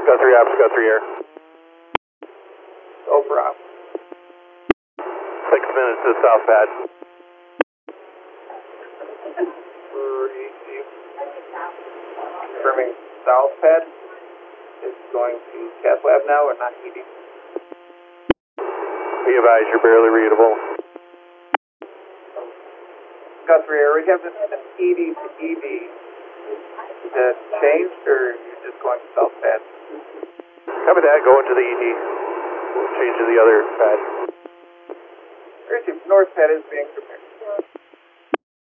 Got 3 ops, got 3 air. Over off. 6 minutes to south pad. Confirming south pad is going to cath lab now and not ED. Be advised, you're barely readable. Got 3 air. We have this ED to ED. Is that changed or you're just going to south pad? Copy that, go into the ED. We'll change to the other pad. North pad is being prepared.